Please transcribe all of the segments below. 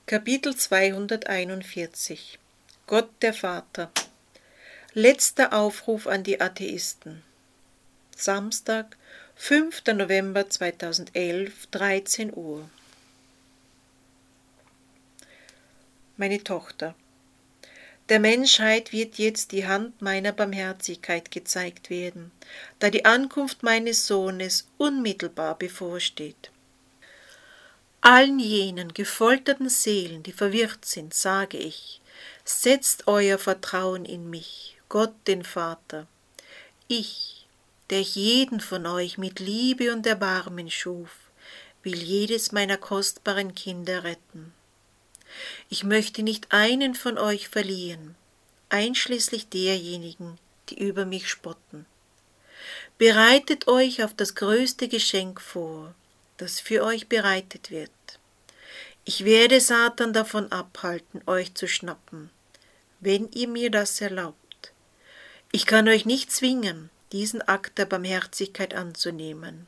Kapitel 241 Gott der Vater. Letzter Aufruf an die Atheisten. Samstag, 5. November 2011, 13 Uhr. Meine Tochter, der Menschheit wird jetzt die Hand meiner Barmherzigkeit gezeigt werden, da die Ankunft meines Sohnes unmittelbar bevorsteht. Allen jenen gefolterten Seelen, die verwirrt sind, sage ich, setzt euer Vertrauen in mich, Gott den Vater. Ich, der ich jeden von euch mit Liebe und Erbarmen schuf, will jedes meiner kostbaren Kinder retten. Ich möchte nicht einen von euch verlieren, einschließlich derjenigen, die über mich spotten. Bereitet euch auf das größte Geschenk vor, das für euch bereitet wird. Ich werde Satan davon abhalten, euch zu schnappen, wenn ihr mir das erlaubt. Ich kann euch nicht zwingen, diesen Akt der Barmherzigkeit anzunehmen.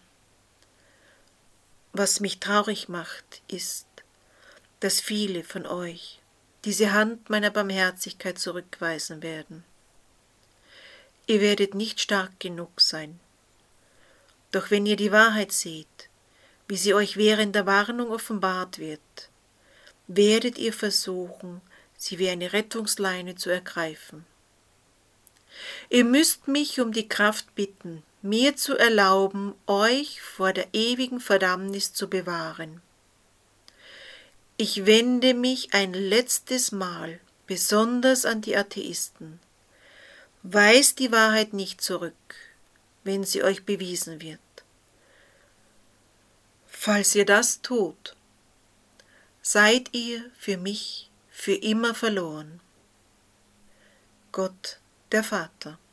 Was mich traurig macht, ist, dass viele von euch diese Hand meiner Barmherzigkeit zurückweisen werden. Ihr werdet nicht stark genug sein. Doch wenn ihr die Wahrheit seht, wie sie euch während der Warnung offenbart wird, werdet ihr versuchen, sie wie eine Rettungsleine zu ergreifen. Ihr müsst mich um die Kraft bitten, mir zu erlauben, euch vor der ewigen Verdammnis zu bewahren. Ich wende mich ein letztes Mal besonders an die Atheisten. Weist die Wahrheit nicht zurück, wenn sie euch bewiesen wird. Falls ihr das tut, seid ihr für mich für immer verloren. Gott, der Vater.